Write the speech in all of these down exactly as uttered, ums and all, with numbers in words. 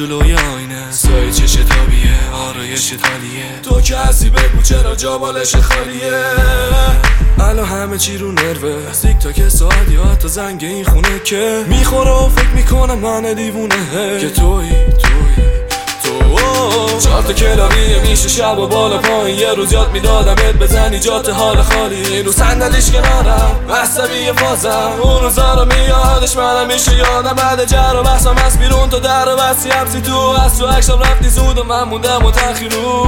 جلوی آینه، سایه چش تابیه، آرایش تالیه، تو که هستی بگو چرا جا بالش خالیه. الان همه چی رو نروه، از تیک تاک ساعت یا حتی زنگ این خونه که میخوره و فکر میکنم من دیوونه که توی توی تو. چهار تا کلاریه میشه شب و بالا پایین، یه روز یاد میدادمت بزنی جات حال خالی، رو صندلیش کنارم عصبی فازم، اون روزا رو میادش منم میشه یادم، بعد جر و بحثم از بیرون تو در و بستی حبسی تو، از تو اکشم رفتی زود و من موندم و تخیرو.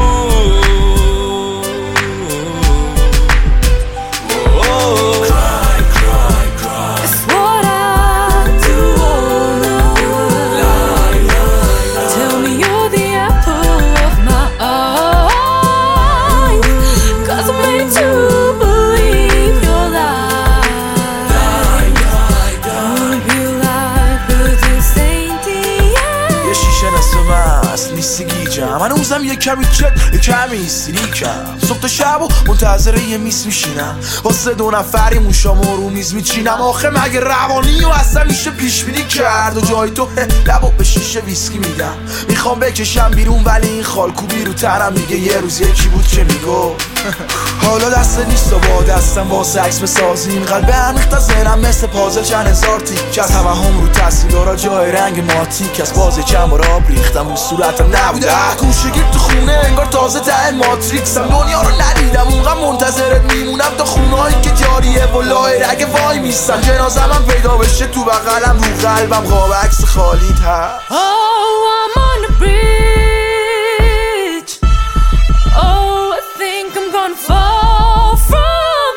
من اوزم یه کمی چت یه کمی سیریکم، صبح تا شب و منتظره یه میز میشینم، واسه دو نفری موشامو رو میز میچینم. آخه مگه روانی و اصلا میشه پیش بینی کرد؟ و جای تو لبو به شیشه ویسکی میدم، میخوام بکشم بیرون ولی این خالکوبی رو تنم میگه یه روز یکی بود که میگو حالا دست نیست و با دستم واسه عکس بسازیم. قلب عمیق تا ذهنم مثل پازل چند هزار تیک، از توهم رو تصویرها جای رنگ ماتیک، از بازه چند بار آب ریختم رو صورتم نبوده گوشه گیر تو خونه انگار تازه ته ماتریکسم. دنیا رو ندیدم اونقدر منتظرت میمونم تا خونهایی که جاریه و لای رگ وای میستن، جنازم هم پیدا بشه تو بغلم رو قلبم قاب عکس خالیت هست. Oh, I'm on the bridge. Oh, I think I'm gonna fall from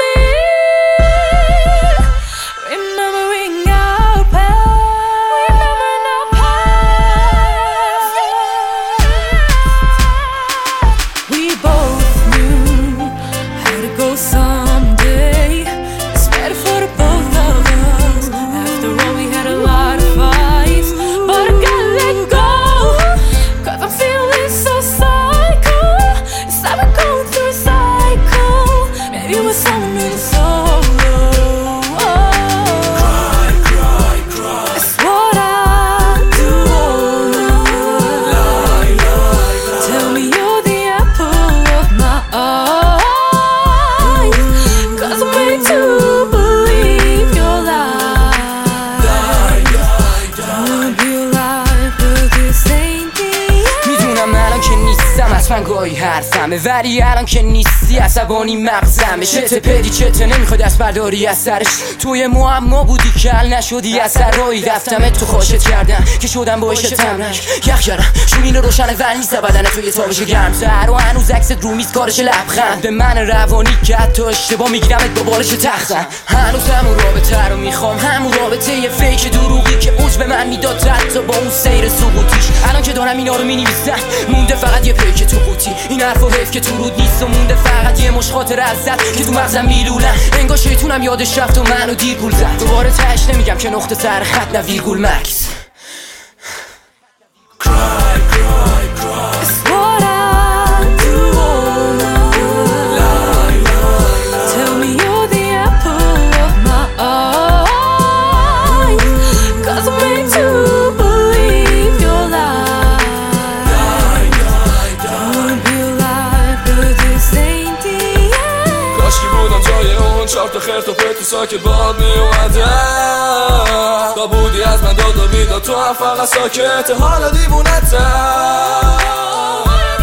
it. Remembering our past, remembering our past. We both knew how to go someday. It's better for the both of us. After all, we had a lot of fights, but I gotta let go, 'cause I'm feeling so psycho. It's like we're going through a cycle. Maybe with someone really solo. Cry, cry, cry. It's what I do. Lie, lie, lie. Tell me you're the apple of my eye, 'cause I'm ready to believe your lies. Die, die, die. Don't be alive, but this ain't the end. میدونم الان که نیستم حتما گاهی حرفمه، ولی الان که نیستی عصبانی مغزمه. چته پدی چته نمیخواد دست برداری از سرش، توی معما بودی که حل نشدی از سر رایی رفتم تو خوشت کردم که شدم باعث تمرک. یخ کردم شومین روشنه ولی نیست بدن توی تابش گرمتر، و هنوز عکست رو میز کارش لبخند به من روانی که حتی اشتباه میگیرمت با بالش تختم. هنوز همون رابطه رو میخوام، همون رابطه یه فیک دروغی که اوج به من میداد حتی با اون سیر سقوطیش. الان که دارم اینا رو مینویسم مونده فقط یه پیک تو قوطی، این حرف و حیف که تو رود نیست و مونده فقط یه مش خاطره ازت که تو مغزم میلولن. انگار شیطونم یادش رفت و منو دیر گول زد. دوباره تهش نمیگم که نقطه سر خط نه ویرگول مکس. Cry, cry, cry. It's what I do. Lie, lie, lie. Tell me you're the apple of my eye, 'cause I'm ready to believe your lies. Die, die, die. Don't be alive, but this ain't the end. کاشکی بودم جای اون چهار تا خرت و پرت تو ساکت باد میومدم، تا بودی از من داد و بیداد تو هم فقط ساکت حالا دیوونتم.